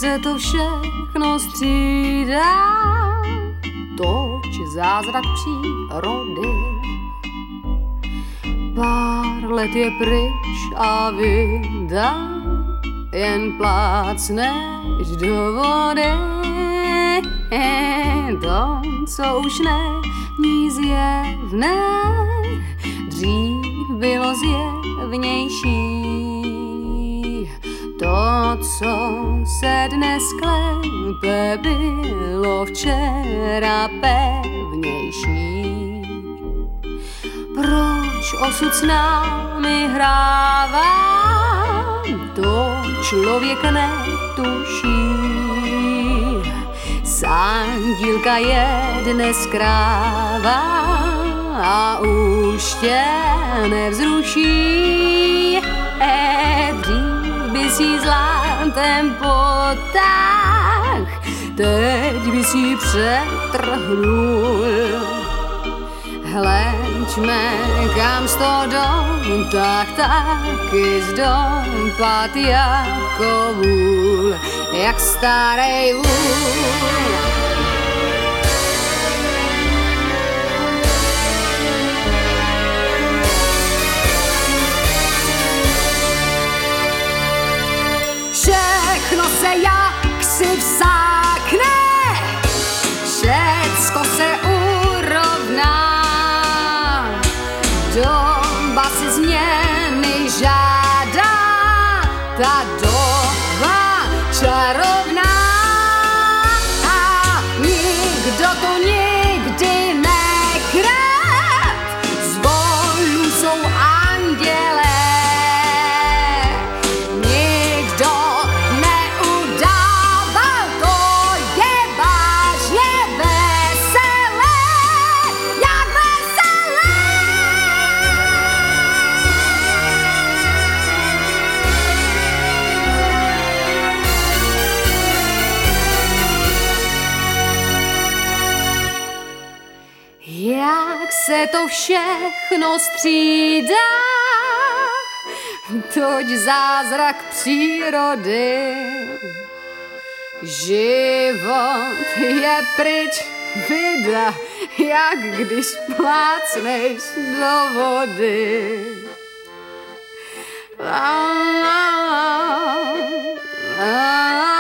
se to všechno střídá, toč zázrak přírody. Pár let je pryč a vida jen plácneš do vody. To, co už není zjevné, dřív bylo zjevnější. To, co se dnes klepe, bylo včera pevnější. Proč osud s námi hrává, to člověk netuší. Sandílka je dnes kráva a už tě nevzruší. Dřív bys jí zlatem potáh, teď bys jí přetrhnul. Hleďme, kam sto dom, tak taky zdopad jako vůl, jak starej vůl. Všechno se jaksi vsákne, všecko se urovná. Doba si změny žádá, ta doba čarovná. A nikdo to nikdy nekrat, zvonu jsou andělé. Nikdo neudával, to je vážně veselé, jak veselé. Jak se to všechno střídá, toť zázrak přírody. Život je pryč, vida, jak když plácneš do vody. La, la, la, la.